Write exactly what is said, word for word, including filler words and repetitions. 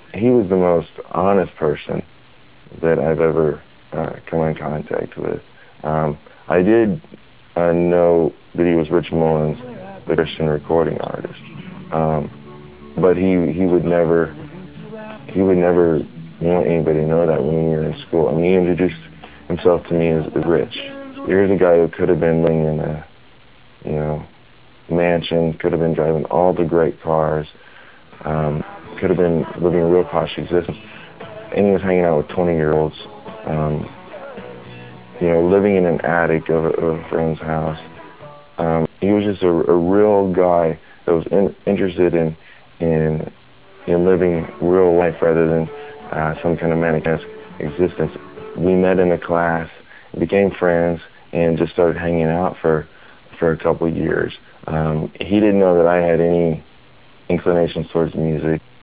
he was the most honest person that I've ever uh, come in contact with. Um, I did uh, know that he was Rich Mullins, the Christian recording artist, um, but he he would never he would never want anybody to know that when we were in school. I mean, he introduced himself to me as, as Rich. Here's a guy who could have been living in a you know mansion, could have been driving all the great cars, um, could have been living a real posh existence, and he was hanging out with twenty-year-olds, um, you know, living in an attic of a, of a friend's house. Um, he was just a, a real guy that was in, interested in in in living real life rather than uh, some kind of manic existence. We met in a class, became friends, and just started hanging out for for a couple of years. Um, he didn't know that I had any inclinations towards music.